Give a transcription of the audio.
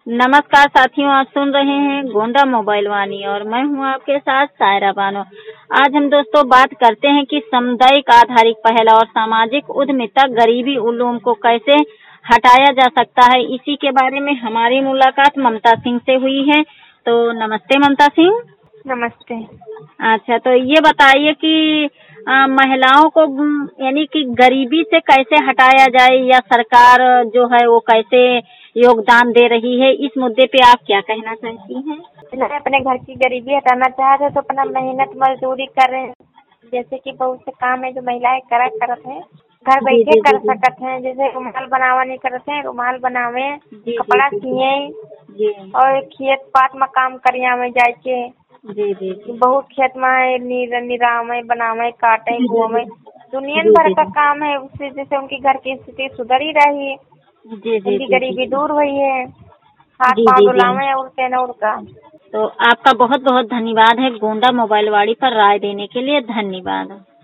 नमस्कार साथियों, आप सुन रहे हैं गोंडा मोबाइल वाणी और मैं हूं आपके साथ सायरा बानो। आज हम दोस्तों बात करते हैं कि सामुदायिक आधारित पहल और सामाजिक उद्यमिता गरीबी उल्लूम को कैसे हटाया जा सकता है। इसी के बारे में हमारी मुलाकात ममता सिंह से हुई है। तो नमस्ते ममता सिंह। नमस्ते। अच्छा, तो ये बताइए कि महिलाओं को यानी कि गरीबी से कैसे हटाया जाए या सरकार जो है वो कैसे योगदान दे रही है, इस मुद्दे पे आप क्या कहना चाहती हैं? अपने घर की गरीबी हटाना चाहते हैं तो अपना मेहनत मजदूरी कर रहे हैं। जैसे कि बहुत से काम है जो महिलाएं करत हैं, घर जी बैठे जी जी कर जी सकत हैं। जैसे रुमाल बनावा नहीं करते हैं, रुमाल बनावे, जी जी कपड़ा जी जी सिए जी और खेत पात में काम करिया में जाए के जी जी जी बहुत खेत में निरावे बनावे काटे जी बोवे दुनियन जी भर जी का काम है। उससे जैसे उनकी घर की स्थिति सुधर ही रही है, जी जी उनकी जी जी गरीबी दूर हुई है, हाथ जी पाँव जी जी। डुलावे और तेनौर का। तो आपका बहुत बहुत धन्यवाद है गोंडा मोबाइल वाड़ी पर राय देने के लिए। धन्यवाद।